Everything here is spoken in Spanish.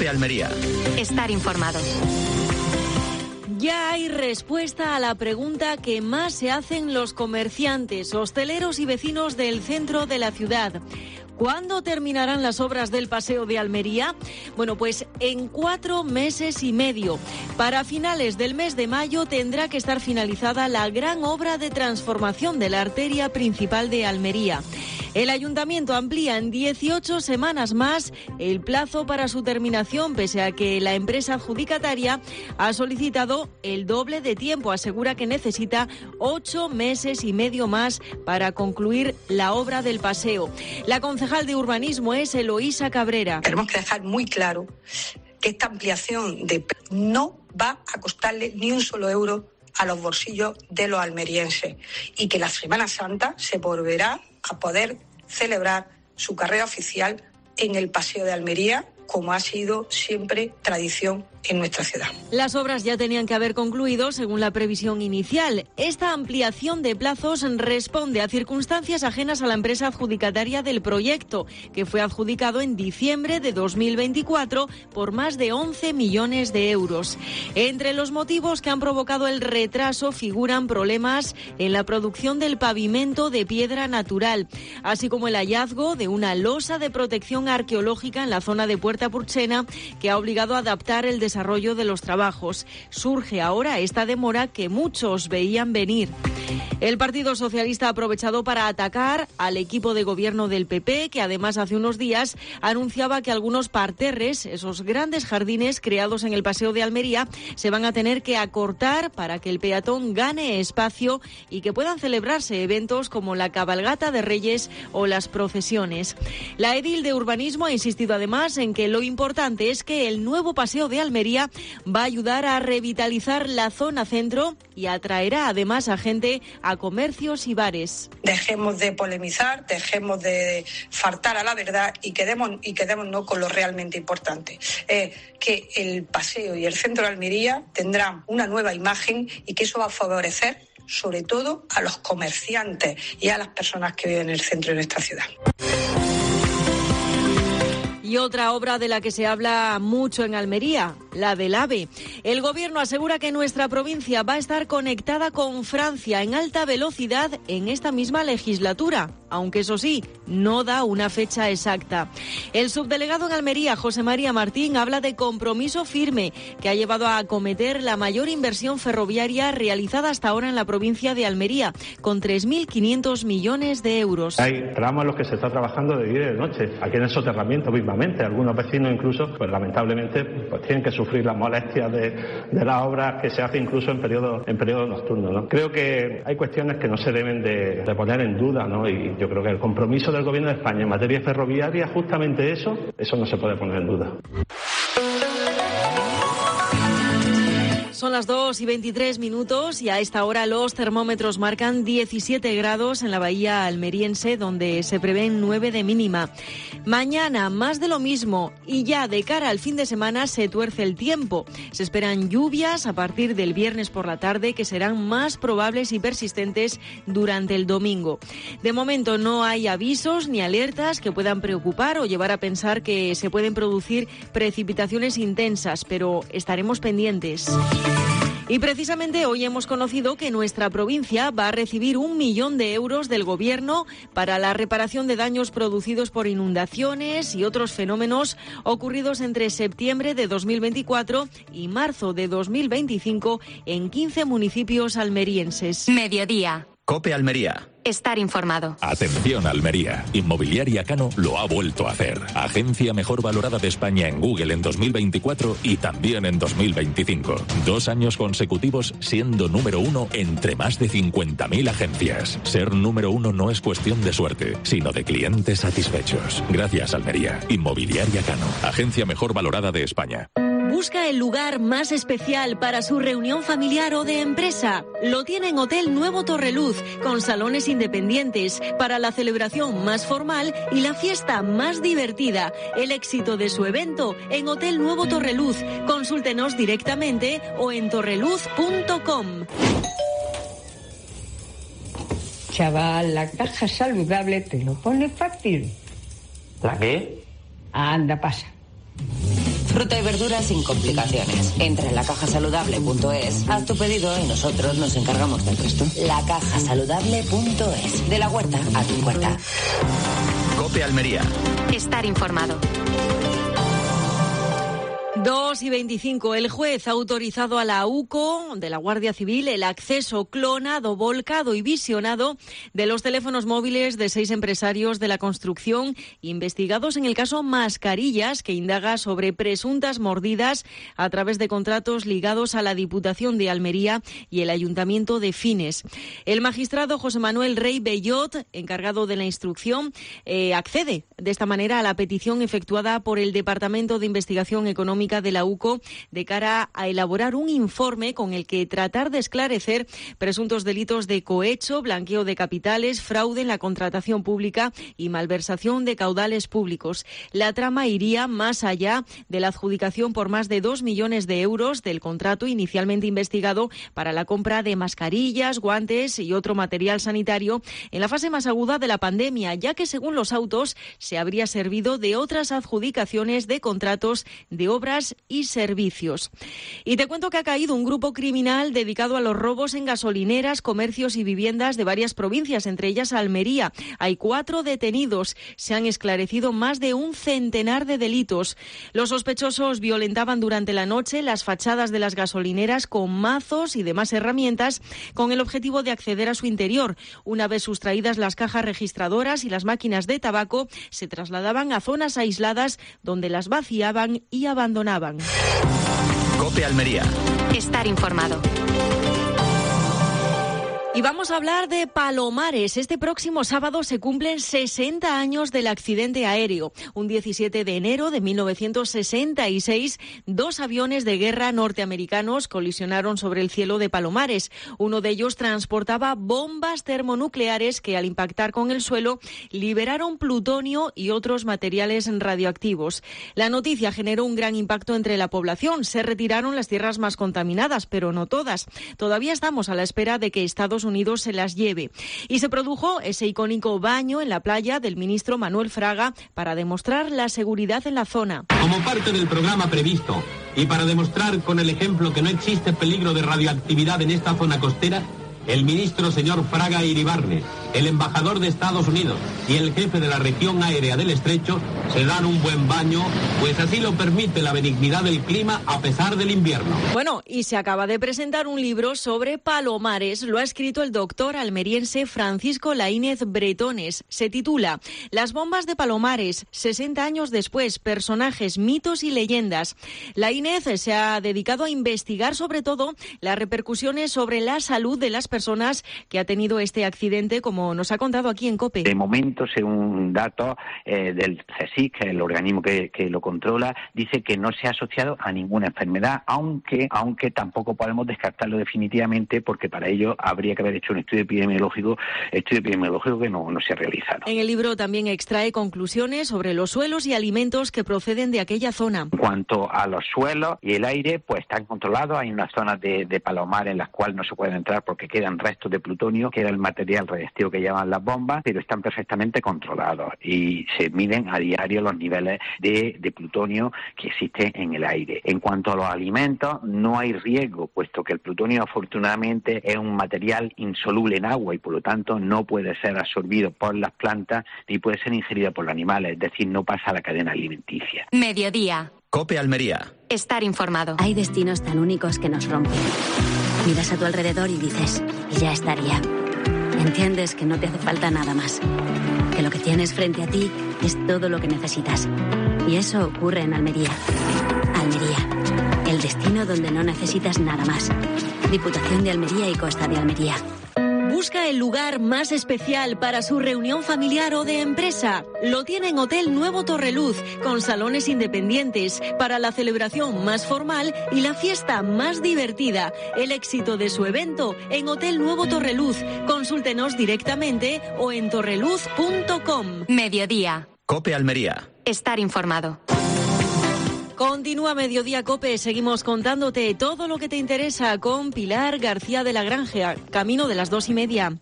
COPE Almería. Estar informado. Ya hay respuesta a la pregunta que más se hacen los comerciantes, hosteleros y vecinos del centro de la ciudad. ¿Cuándo terminarán las obras del Paseo de Almería? Bueno, pues en 4 meses y medio. Para finales del mes de mayo tendrá que estar finalizada la gran obra de transformación de la arteria principal de Almería. El Ayuntamiento amplía en 18 semanas más el plazo para su terminación, pese a que la empresa adjudicataria ha solicitado el doble de tiempo. Asegura que necesita 8 meses y medio más para concluir la obra del paseo. La concejal de urbanismo es Eloísa Cabrera. Tenemos que dejar muy claro que esta ampliación no va a costarle ni un solo euro a los bolsillos de los almerienses y que la Semana Santa se volverá a poder celebrar su carrera oficial en el Paseo de Almería, como ha sido siempre tradición en nuestra ciudad. Las obras ya tenían que haber concluido según la previsión inicial. Esta ampliación de plazos responde a circunstancias ajenas a la empresa adjudicataria del proyecto, que fue adjudicado en diciembre de 2024 por más de 11 millones de euros. Entre los motivos que han provocado el retraso figuran problemas en la producción del pavimento de piedra natural, así como el hallazgo de una losa de protección arqueológica en la zona de Puerta Purchena, que ha obligado a adaptar el desarrollo de los trabajos. Surge ahora esta demora que muchos veían venir. El Partido Socialista ha aprovechado para atacar al equipo de gobierno del PP, que además hace unos días anunciaba que algunos parterres, esos grandes jardines creados en el Paseo de Almería, se van a tener que acortar para que el peatón gane espacio y que puedan celebrarse eventos como la cabalgata de Reyes o las procesiones. La edil de urbanismo ha insistido además en que lo importante es que el nuevo Paseo de Almería va a ayudar a revitalizar la zona centro y atraerá además a gente a comercios y bares. Dejemos de polemizar, dejemos de faltar a la verdad y quedémonos con lo realmente importante. Que el paseo y el centro de Almería tendrán una nueva imagen y que eso va a favorecer sobre todo a los comerciantes y a las personas que viven en el centro de nuestra ciudad. Y otra obra de la que se habla mucho en Almería, la del AVE. El Gobierno asegura que nuestra provincia va a estar conectada con Francia en alta velocidad en esta misma legislatura, aunque eso sí, no da una fecha exacta. El subdelegado en Almería, José María Martín, habla de compromiso firme que ha llevado a acometer la mayor inversión ferroviaria realizada hasta ahora en la provincia de Almería, con 3.500 millones de euros. Hay tramos en los que se está trabajando de día y de noche, aquí en el soterramiento mismamente. Algunos vecinos incluso, pues lamentablemente, pues tienen que sufrir las molestias de las obras que se hacen incluso en periodo nocturno, ¿no? Creo que hay cuestiones que no se deben de poner en duda, ¿no? Y yo creo que el compromiso del Gobierno de España en materia ferroviaria, justamente eso no se puede poner en duda. Son las 2:23 y a esta hora los termómetros marcan 17 grados en la bahía almeriense, donde se prevén 9 de mínima. Mañana más de lo mismo y ya de cara al fin de semana se tuerce el tiempo. Se esperan lluvias a partir del viernes por la tarde que serán más probables y persistentes durante el domingo. De momento no hay avisos ni alertas que puedan preocupar o llevar a pensar que se pueden producir precipitaciones intensas, pero estaremos pendientes. Y precisamente hoy hemos conocido que nuestra provincia va a recibir 1 millón de euros del Gobierno para la reparación de daños producidos por inundaciones y otros fenómenos ocurridos entre septiembre de 2024 y marzo de 2025 en 15 municipios almerienses. Mediodía. COPE Almería. Estar informado. Atención Almería. Inmobiliaria Cano lo ha vuelto a hacer. Agencia mejor valorada de España en Google en 2024 y también en 2025. 2 años consecutivos siendo número 1 entre más de 50.000 agencias. Ser número 1 no es cuestión de suerte, sino de clientes satisfechos. Gracias Almería. Inmobiliaria Cano. Agencia mejor valorada de España. Busca el lugar más especial para su reunión familiar o de empresa. Lo tiene en Hotel Nuevo Torreluz, con salones independientes, para la celebración más formal y la fiesta más divertida. El éxito de su evento en Hotel Nuevo Torreluz. Consúltenos directamente o en torreluz.com. Chaval, la caja saludable te lo pone fácil. ¿La qué? Anda, pasa. Fruta y verduras sin complicaciones. Entra en lacajasaludable.es, haz tu pedido y nosotros nos encargamos del resto. Lacajasaludable.es. De la huerta a tu puerta. COPE Almería. Estar informado. 2:25. El juez ha autorizado a la UCO de la Guardia Civil el acceso clonado, volcado y visionado de los teléfonos móviles de 6 empresarios de la construcción investigados en el caso Mascarillas, que indaga sobre presuntas mordidas a través de contratos ligados a la Diputación de Almería y el Ayuntamiento de Fines. El magistrado José Manuel Rey Bellot, encargado de la instrucción, accede de esta manera a la petición efectuada por el Departamento de Investigación Económica de la UCO de cara a elaborar un informe con el que tratar de esclarecer presuntos delitos de cohecho, blanqueo de capitales, fraude en la contratación pública y malversación de caudales públicos. La trama iría más allá de la adjudicación por más de 2 millones de euros del contrato inicialmente investigado para la compra de mascarillas, guantes y otro material sanitario en la fase más aguda de la pandemia, ya que según los autos se habría servido de otras adjudicaciones de contratos de obras y servicios. Y te cuento que ha caído un grupo criminal dedicado a los robos en gasolineras, comercios y viviendas de varias provincias, entre ellas Almería. Hay 4 detenidos. Se han esclarecido más de un centenar de delitos. Los sospechosos violentaban durante la noche las fachadas de las gasolineras con mazos y demás herramientas con el objetivo de acceder a su interior. Una vez sustraídas las cajas registradoras y las máquinas de tabaco, se trasladaban a zonas aisladas donde las vaciaban y abandonaban. COPE Almería. Estar informado. Y vamos a hablar de Palomares. Este próximo sábado se cumplen 60 años del accidente aéreo. Un 17 de enero de 1966, 2 aviones de guerra norteamericanos colisionaron sobre el cielo de Palomares. Uno de ellos transportaba bombas termonucleares que al impactar con el suelo liberaron plutonio y otros materiales radioactivos. La noticia generó un gran impacto entre la población. Se retiraron las tierras más contaminadas, pero no todas. Todavía estamos a la espera de que Estados Unidos se las lleve. Y se produjo ese icónico baño en la playa del ministro Manuel Fraga para demostrar la seguridad en la zona. Como parte del programa previsto y para demostrar con el ejemplo que no existe peligro de radioactividad en esta zona costera, el ministro señor Fraga Iribarne, el embajador de Estados Unidos y el jefe de la región aérea del Estrecho se dan un buen baño, pues así lo permite la benignidad del clima a pesar del invierno. Bueno, y se acaba de presentar un libro sobre Palomares. Lo ha escrito el doctor almeriense Francisco Laínez Bretones. Se titula Las bombas de Palomares, 60 años después, personajes, mitos y leyendas. Laínez se ha dedicado a investigar sobre todo las repercusiones sobre la salud de las personas que ha tenido este accidente, como nos ha contado aquí en COPE. De momento, según datos del CSIC, que es el organismo que lo controla, dice que no se ha asociado a ninguna enfermedad, aunque tampoco podemos descartarlo definitivamente, porque para ello habría que haber hecho un estudio epidemiológico que no se ha realizado. En el libro también extrae conclusiones sobre los suelos y alimentos que proceden de aquella zona. En cuanto a los suelos y el aire, pues están controlados. Hay unas zonas de Palomar en las cuales no se puede entrar porque quedan restos de plutonio, que era el material radiactivo que llevan las bombas, pero están perfectamente controlados y se miden a diario los niveles de plutonio que existen en el aire. En cuanto a los alimentos, no hay riesgo, puesto que el plutonio afortunadamente es un material insoluble en agua y por lo tanto no puede ser absorbido por las plantas ni puede ser ingerido por los animales, es decir, no pasa a la cadena alimenticia. Mediodía. COPE Almería. Estar informado. Hay destinos tan únicos que nos rompen. Miras a tu alrededor y dices, y ya estaría. Entiendes que no te hace falta nada más. Que lo que tienes frente a ti es todo lo que necesitas. Y eso ocurre en Almería. Almería, el destino donde no necesitas nada más. Diputación de Almería y Costa de Almería. Busca el lugar más especial para su reunión familiar o de empresa. Lo tiene en Hotel Nuevo Torreluz, con salones independientes, para la celebración más formal y la fiesta más divertida. El éxito de su evento en Hotel Nuevo Torreluz. Consúltenos directamente o en torreluz.com. Mediodía. COPE Almería. Estar informado. Continúa Mediodía COPE, seguimos contándote todo lo que te interesa con Pilar García de la Granja, camino de las 2:30.